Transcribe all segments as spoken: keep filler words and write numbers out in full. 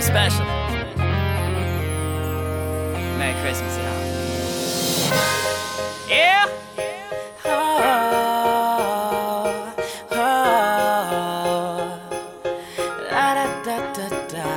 special. Merry Christmas, y'all. Yeah. Oh, oh, la da da da da.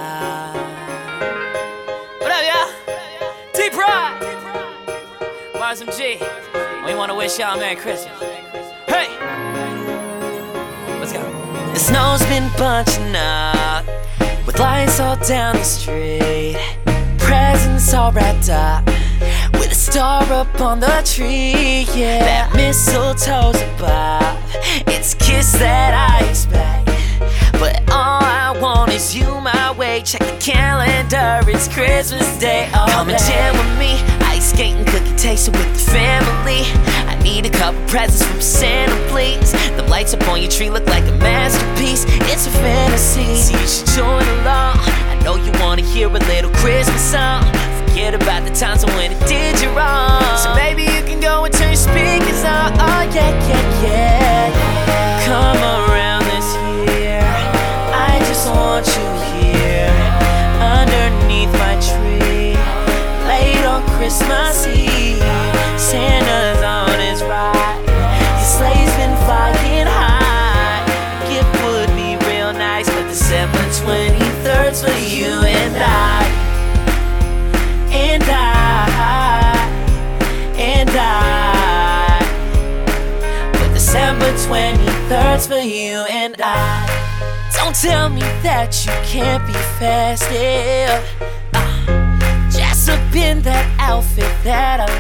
What up, y'all? T-Pride, Mars M G. We wanna wish y'all a Merry Christmas. Hey, let's go. The snow's been bunching up, with lights all down the street, presents all wrapped up, with a star up on the tree, yeah. That mistletoe's above, it's a kiss that I expect, but all I want is you my way. Check the calendar, it's Christmas Day. Oh, come and jam with me, ice skating, cookie tasting with the family. I need a couple presents from Santa, please. The lights up on your tree look like a masterpiece. It's a fantasy, so you should join along. I know you wanna hear a little Christmas song. Forget about the times when it did you wrong. So maybe you can go and turn your speakers on. Oh yeah, yeah, yeah. Come around this year, I just want you here, underneath my tree, late on Christmas Eve. Santa's on his ride, his sleigh's been flying high. A gift would be real nice, but December twenty-third's for you and I. And I, and I. But December twenty-third's for you and I. Don't tell me that you can't be festive. uh, Dress up in that outfit that I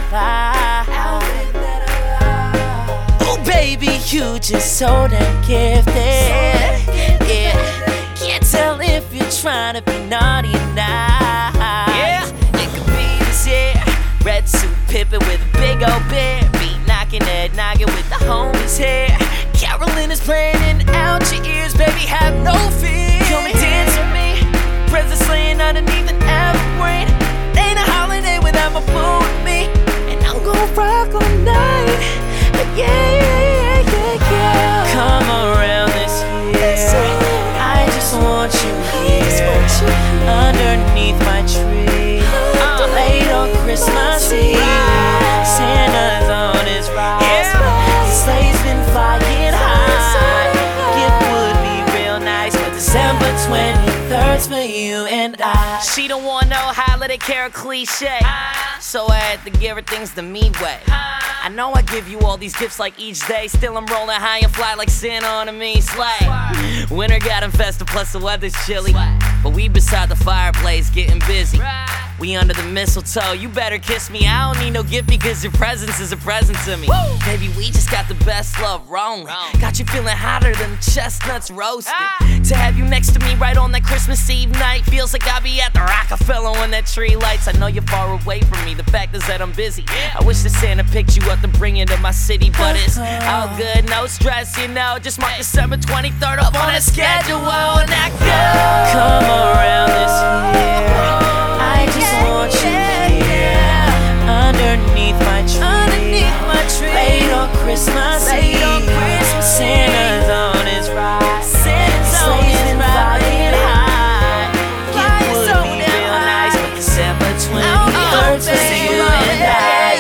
like. Oh baby, you just so damn gifted. Yeah, can't tell if you're trying to be naughty or not. Yeah, it could be this year. Red suit pippin' with a big old beard, beat knocking head knocking with the homies here. Carolyn is playing in out your ears, baby, have no fear. Come and dance with me, presents laying underneath an evergreen. Ain't a holiday without my boo with me, and I'm gon' rock all night. Yeah, yeah, yeah, yeah. Come around this year, I just want you here, underneath my tree, uh, late on Christmas Eve. Santa's on his ride, his sleigh's been flying high. Gift would be real nice, but December twenty-third's for you and I. She don't want no holiday care cliche, so I had to give her things the me way. I know I give you all these gifts like each day, still I'm rolling high and fly like Santa on a mean sleigh. Winter got infested, plus the weather's chilly, but we beside the fireplace getting busy. We under the mistletoe, you better kiss me. I don't need no gift because your presence is a present to me. Woo! Baby, we just got the best love wrong. Got you feeling hotter than chestnuts roasted. Ah! To have you next to me right on that Christmas Eve night feels like I'll be at the Rockefeller when that tree lights. I know you're far away from me, the fact is that I'm busy. Yeah. I wish that Santa picked you up to bring you to my city, but it's all good, no stress, you know. Just mark December twenty-third up on that schedule, and that good. Come around this year, I just want you here, underneath my tree, underneath my tree, late on Christmas Eve. Santa's on his ride, Santa's on his ride high. Gift would be real nice, but December twenty-third's for you and I.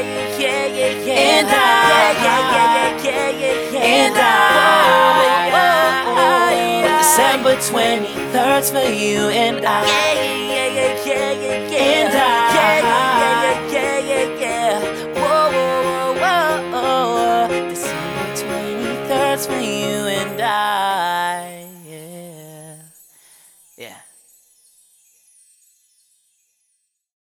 And I, and I, but December twenty-third's for you and I. And I, December twenty-third's for you and I.